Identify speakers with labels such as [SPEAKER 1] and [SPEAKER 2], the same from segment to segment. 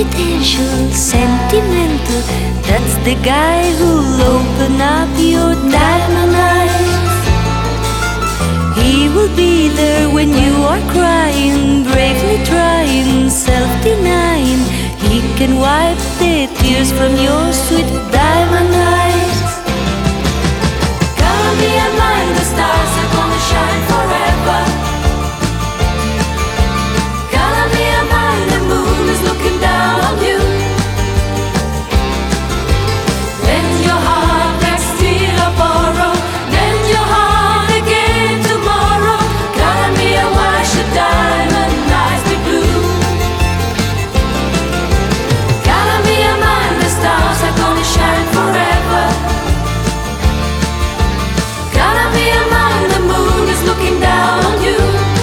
[SPEAKER 1] confidential, sentimental. That's the guy who'll open up your diamond eyes. He will be there when you are crying, bravely trying, self-denying. He can wipe the tears from your sweet diamond eyes. Color me and mine, the stars are gonna shine forever. Color me and mine, the moon is looking down on you. Lend your heart, like steal or borrow. Lend your heart again tomorrow. Color me and why should diamond eyes be blue? Color me and mine, the stars are gonna shine forever. Color me and mine, the moon is looking down on you.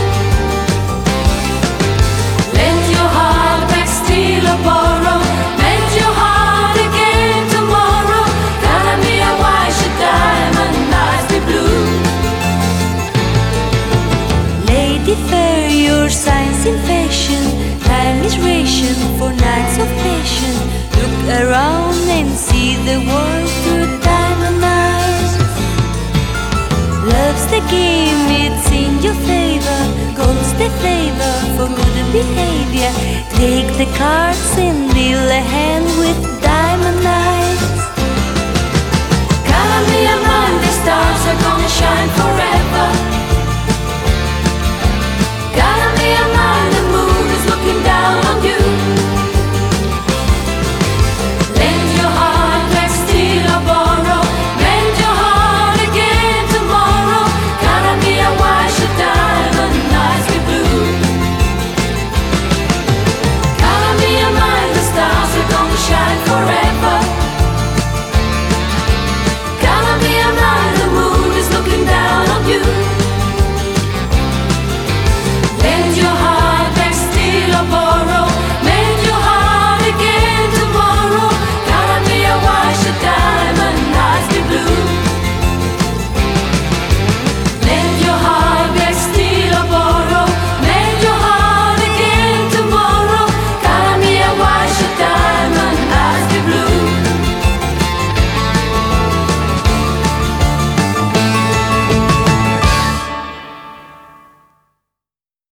[SPEAKER 1] Lend your heart, back, steal or borrow. Lend your heart again tomorrow. Color me and why should diamond eyes be blue? Lady fair, your signs in fashion. Time is ration for nights of passion. Look around and see the world through diamond eyes. Love's the game, it's in your favor. Gold's the flavor for good behavior. Take the cards and deal a hand with diamond eyes. Color me and mine, the stars are gonna shine forever. Color